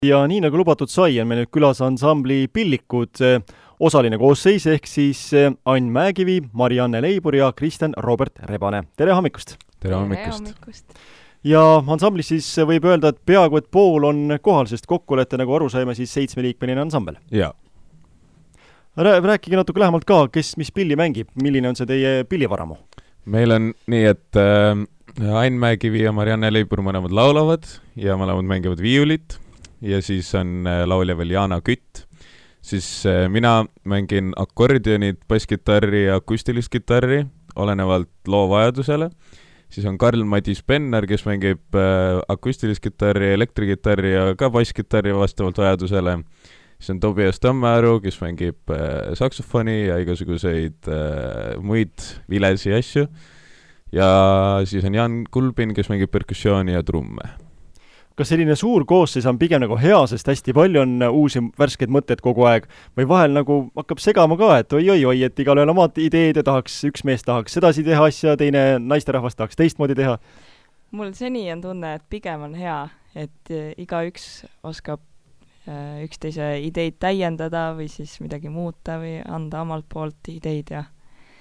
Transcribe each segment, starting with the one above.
Ja nii nagu lubatud sai, on meil nüüd külas ansambli Pillikud osaline koosseis ehk siis Ain Mäekivi, Marianne Leibur ja Kristjan Robert Rebane. Tere hommikust! Tere hommikust! Ja ansamblis siis võib öelda, et peaaegu et pool on kohal, sest kokku olete, nagu aru saime, siis 7-liikmeline ansambel. Jaa. Rääkige natuke lähemalt ka, kes mis pilli mängib, milline on see teie pillivaramu? Meil on nii, et Ain Mäekivi ja Marianne Leibur mõlemad laulavad ja mõlemad mängivad viiulit. Ja siis on laulja veel Jaana Kütt. Siis mina mängin akordionit, basskitarri ja akustilist kitarri, olenevalt loo vajadusele. Siis on Karl-Madis Penner, kes mängib akustilist kitarri, elektrikitarri ja ka basskitarri vastavalt vajadusele. Siis on Tobias Tammearu, kes mängib saksofoni ja igasuguseid muid vilesi asju. Ja siis on Jan Kulbin, kes mängib perkussiooni ja trumme. Kas selline suur koosseis on pigem nagu hea, sest hästi palju on uusi värskeid mõtteid kogu aeg, või vahel nagu hakkab segama ka, et oi, et igal ühel omad ideed ja üks mees tahaks sedasi teha asja, teine naisterahvas tahaks teistmoodi teha? Mul seni on tunne, et pigem on hea, et igaüks oskab üksteise ideid täiendada või siis midagi muuta või anda omalt poolt ideid ja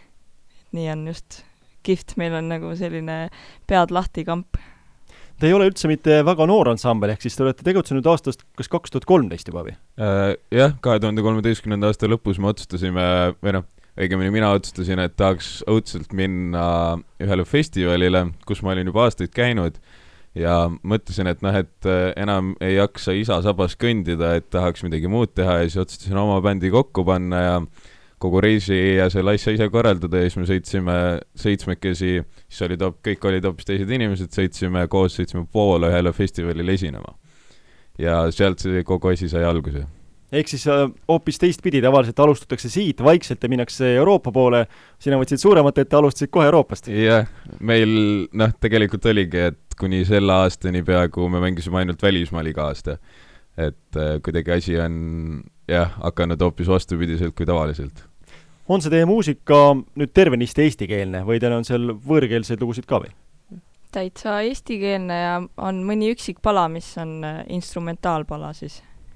nii on just kihvt, meil on nagu selline pead lahti kamp. Te ei ole üldse mitte väga noor ansambel, ehk siis te olete tegutsenud aastast kas 2013 juba või? Jah, 2013. aasta lõpus me otsustasime, õigemini mina otsustasin, et tahaks õudselt minna ühele festivalile, kus ma olin juba aastaid käinud ja mõtlesin, et enam ei jaksa isa sabas kõndida, et tahaks midagi muud teha ja siis otsustasin oma bändi kokku panna ja kogu reisi ja selle asja ise korraldada ja siis me sõitsime 7-kesi, siis kõik olid hoopis teised inimesed, sõitsime Poola ühele festivalile esinema. Ja sealt see kogu asi sai alguse. Ehk siis hoopis teistpidi, tavaliselt alustatakse siit vaikselt ja minnakse Euroopa poole, sina võtsid suuremat, et alustasid kohe Euroopast. Jah, meil tegelikult oligi, et kuni selle aastani peaaegu me mängisime ainult välismaal iga aasta. Et kuidagi asi on hakanud hoopis vastupidiselt kui tavaliselt. On see teie muusika nüüd tervenisti eestikeelne või teil on seal võõrkeelseid lugusid ka või? Täitsa eestikeelne ja on mõni üksik pala, mis on instrumentaalpala siis.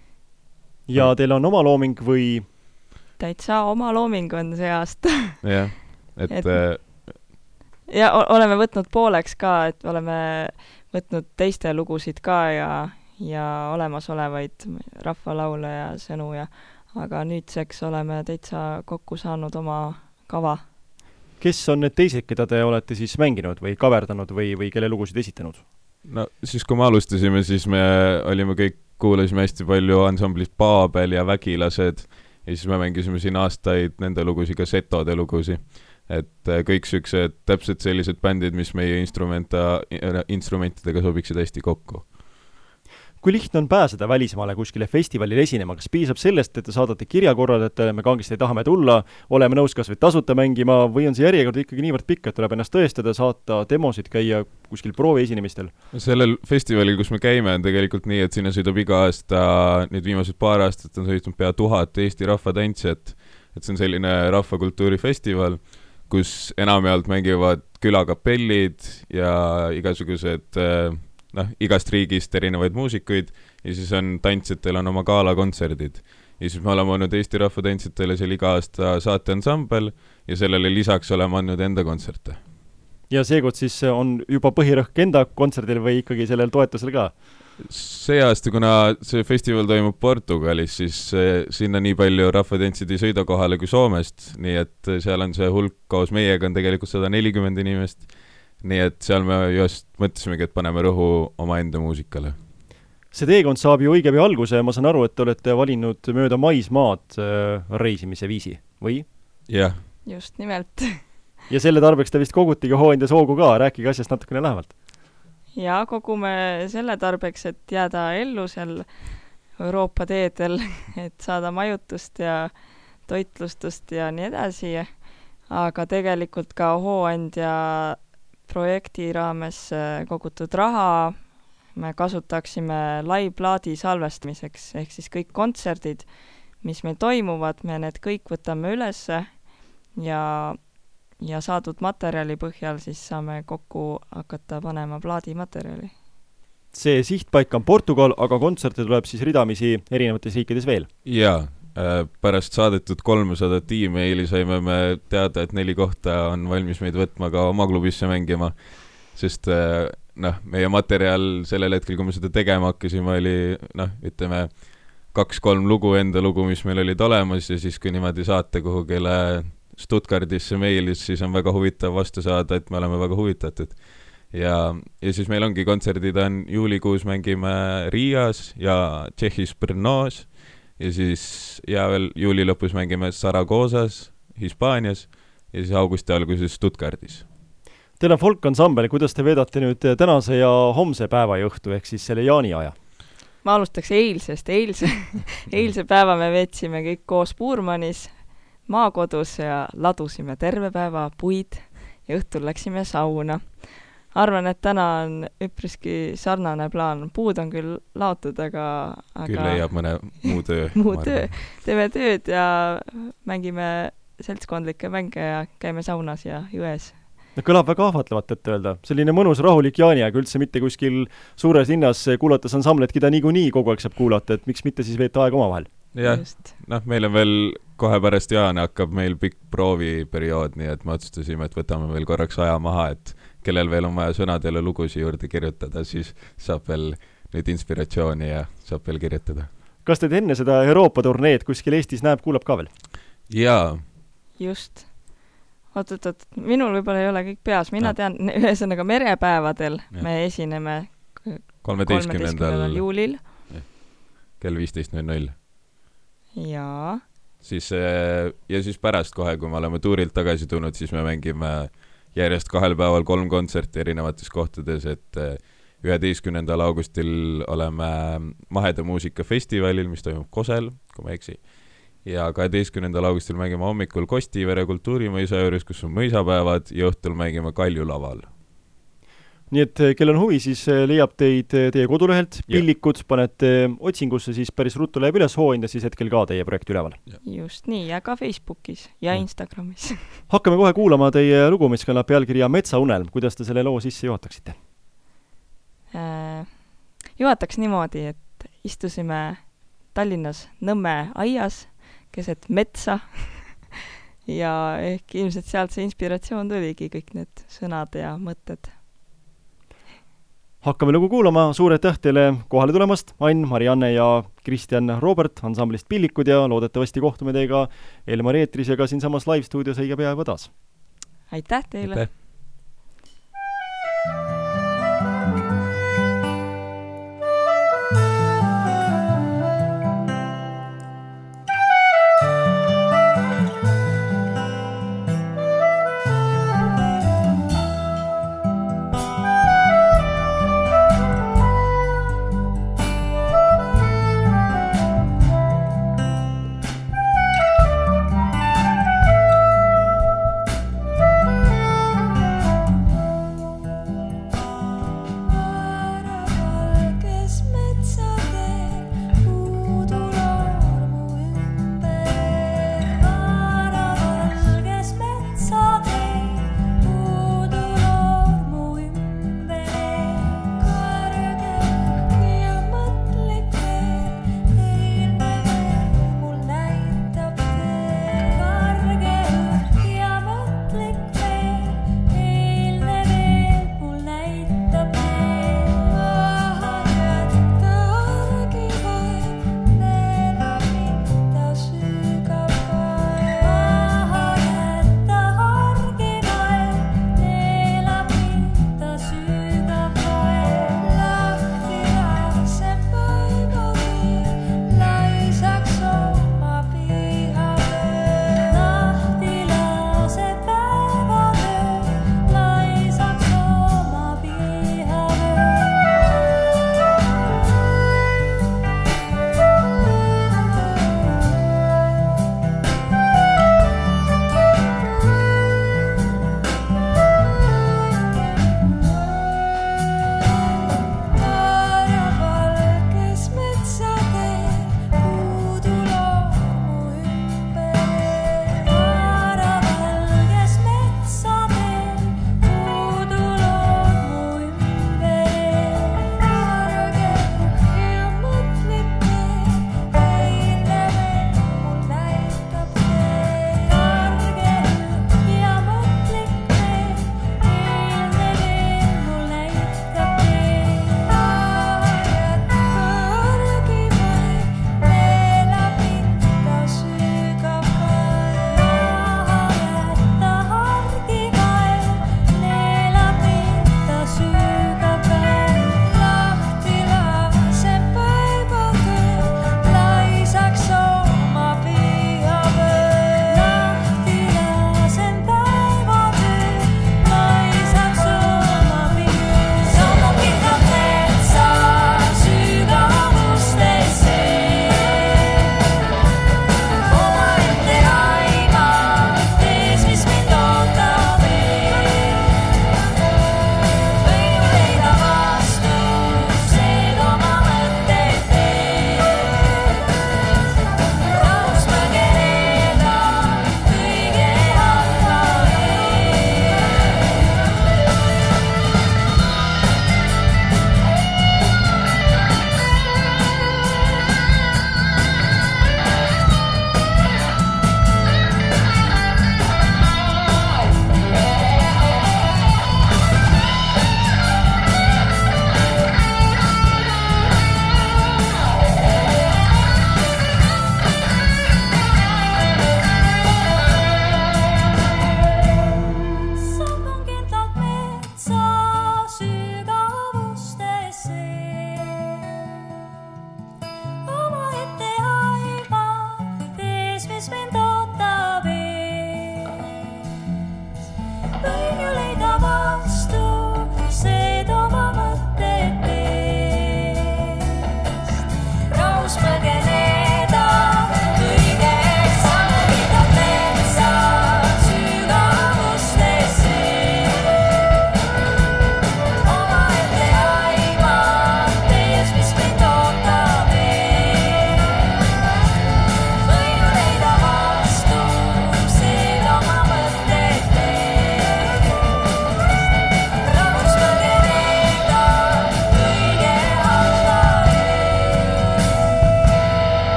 Ja teil on oma looming või? Täitsa oma looming on see aasta. Jah, ja oleme võtnud pooleks ka, et oleme võtnud teiste lugusid ka ja olemasolevaid rahvalaule ja sõnu aga nüüdseks oleme täitsa kokku saanud oma kava. Kes on need teised, keda te olete siis mänginud või kaverdanud või kelle lugusid esitanud? No siis kui me alustasime, siis me kuulasime hästi palju ansamblis Paabel ja Vägilased ja siis me mängisime siin aastaid nende lugusi, ka Setode lugusi. Et kõik süksed täpselt sellised bändid, mis meie instrumentidega sobiksid hästi kokku. Kui lihtne on pääseda välismaale kuskile festivalile esinema, kas piisab sellest, et te saadate kirjakorraldajatele, me kangesti tahame tulla, oleme nõus kas või tasuta mängima või on see järjekord ikkagi niivõrd pikk, et tuleb ennast tõestada, saata demosid, käia kuskil proovi esinemistel? Sellel festivalil, kus me käime, on tegelikult nii, et sinna sõidab iga aasta, nüüd viimased paar aastat on sõitnud pea 1000 Eesti rahvatantsijat, et see on selline rahvakultuurifestival, kus enamjaolt mängivad külakapellid ja igasugused igast riigist erinevaid muusikuid ja siis on tantsijatel on oma gaalakontserdid. Ja siis me oleme olnud Eesti rahvatantsijatele seal iga aasta saateansambel ja sellele lisaks oleme andnud enda kontserte. Ja seekord siis on juba põhirõhk enda kontserdil või ikkagi sellel toetusel ka? See aasta, kuna see festival toimub Portugalis, siis sinna nii palju rahvatantsid ei sõida kohale kui Soomest, nii et seal on see hulk koos meiega on tegelikult 140 inimest. Nii et seal me just mõtlesimegi, et paneme rõhu oma enda muusikale. See teekond saab ju õige või alguse ja ma saan aru, et te olete valinud mööda maismaad reisimise viisi, või? Jah. Just nimelt. Ja selle tarbeks te vist kogutigi hooind ja soogu ka, rääkige asjast natukene lähemalt. Ja kogume selle tarbeks, et jääda ellu seal Euroopa teedel, et saada majutust ja toitlustust ja nii edasi. Aga tegelikult ka hooind ja projekti raames kogutud raha me kasutaksime live-plaadi salvestamiseks, ehk siis kõik kontserdid, mis meil toimuvad, me need kõik võtame üles ja saadud materjali põhjal siis saame kokku hakata panema plaadimaterjali. See sihtpaik on Portugal, aga kontserte tuleb siis ridamisi erinevates riikides veel. Jaa, pärast saadetud 300 e-maili saime me teada, et 4 kohta on valmis meid võtma ka oma klubisse mängima, sest meie materjal sellel hetkel, kui me seda tegema hakkasime, oli ütleme 2-3 lugu, enda lugu, mis meil olid olemas ja siis kui niimoodi saate kuhugile Stuttgardisse meilis, siis on väga huvitav vastu saada, et me oleme väga huvitatud. Ja siis meil ongi kontserdid on juulikuus mängime Riias ja Tšehhis Brnõs ja siis veel juuli lõpus mängime Saragoosas, Hispaanias ja siis augusti alguses Stuttgardis. Teil on folkansambel, kuidas te veedate nüüd tänase ja homse päeva ja õhtu, ehk siis selle jaaniaja? Ma alustaks eilsest. Eilse päeva me veetsime kõik koos Puurmanis maakodus ja ladusime terve päeva puid ja õhtul läksime sauna. Arvan, et täna on üpriski sarnane plaan. Puud on küll laotud, aga küll leiab mõne muu töö. Teeme tööd ja mängime seltskondlikke mänge ja käime saunas ja jões. Kõlab väga ahvatlevat, et öelda. Selline mõnus rahulik jaaniaeg, üldse mitte kuskil suures linnas kuulates ansamblet, keda niikuinii kogu aeg saab kuulata, et miks mitte siis veeta aega omavahel. Jah, meil on veel kohe pärast jaane hakkab meil pikk prooviperiood, nii et me otsustasime, et võtame veel korraks aja maha, et kellel veel on vaja sõnadele lugusi juurde kirjutada, siis saab veel nüüd inspiratsiooni ja saab veel kirjutada. Kas teid enne seda Euroopa turneed kuskil Eestis näeb, kuulab ka veel? Jaa. Just. Oot, minul võib-olla ei ole kõik peas. Mina tean, ühesõnaga merepäevadel me esineme 13. juulil. Kell 15.00. Jaa. Ja siis pärast kohe, kui me oleme tuurilt tagasi tulnud, siis me mängime järjest 2 päeval 3 kontserti erinevates kohtades, et 11. augustil oleme Maheda muusikafestivalil, mis toimub Kosel, kui ma eksi. Ja 12. augustil mängime hommikul Kostivere kultuurimõisa juures, kus on mõisapäevad ja õhtul mängime Kaljulaval. Nii et kell on huvi, siis leiab teid teie kodulehelt, pillikud, panete otsingusse, siis päris ruttu läheb üles hooind ja siis hetkel ka teie projekt üleval. Just nii, ja ka Facebookis ja Instagramis. Hakkame kohe kuulama teie lugu, mis kannab pealkirja Metsaunelm. Kuidas te selle loo sisse juhataksite? Juhataks niimoodi, et istusime Tallinnas Nõmme aias, keset metsa ja ehk ilmselt sealt see inspiratsioon tuligi kõik need sõnad ja mõtted. Hakkame lugu kuulama, suure aitäh teile kohale tulemast, Ain, Marianne ja Kristjan Robert ansamblist Pillikud ja loodetavasti kohtume teiega Elmari eetris ja ka siinsamas live-stuudios õige pea juba taas. Aitäh teile! Aitäh.